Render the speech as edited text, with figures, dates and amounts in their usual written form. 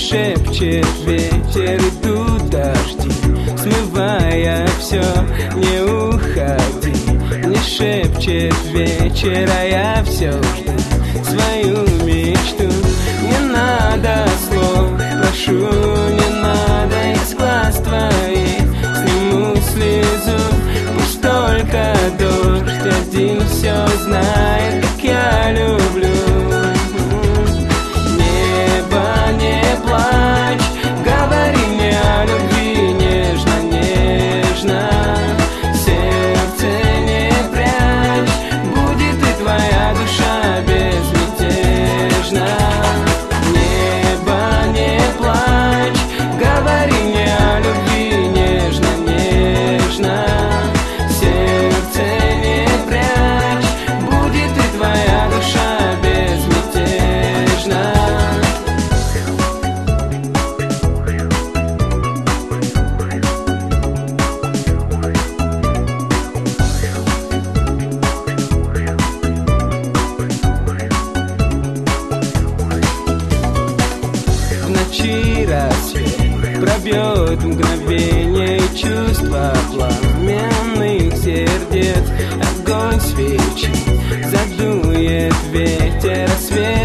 шепчет ветер, идут дожди, смывая все, не уходи. Не шепчет вечер, а я все жду свою мечту. Не надо слов, прошу, не надо из глаз твоих. Сниму слезу, пусть только дождь один все знает, как я люблю. Рассвет пробьет мгновение и чувства пламенных сердец. Огонь свечи задует ветер, свет.